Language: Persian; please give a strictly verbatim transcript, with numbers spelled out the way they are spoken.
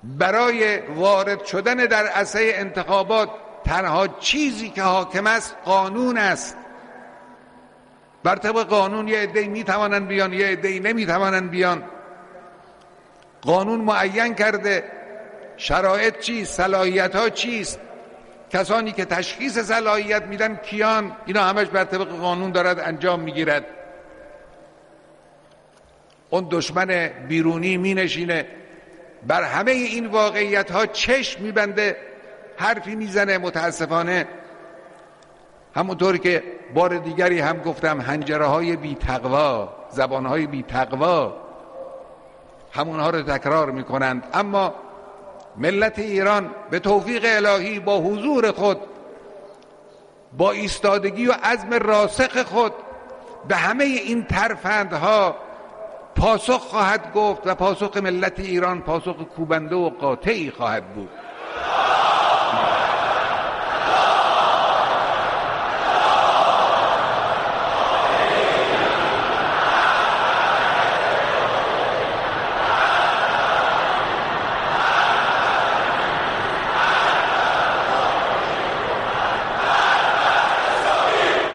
برای وارد شدن در عرصه انتخابات تنها چیزی که حاکم است قانون است. بر طبق قانون یه عده‌ای میتوانند بیان، یه عده‌ای نمیتوانند بیان. قانون معین کرده شرایط چیست، صلاحیت ها چیست، کسانی که تشخیص صلاحیت میدن کیان، اینا همش بر طبق قانون دارد انجام میگیرد. اون دشمن بیرونی می نشینه بر همه این واقعیت ها چشم میبنده، حرفی میزنه. متاسفانه همونطور که بار دیگری هم گفتم، حنجره های بی تقوا، زبان های بی تقوا همونها رو تکرار میکنند. اما ملت ایران به توفیق الهی با حضور خود، با ایستادگی و عزم راسخ خود به همه این ترفندها پاسخ خواهد گفت و پاسخ ملت ایران پاسخ کوبنده و قاطعی خواهد بود.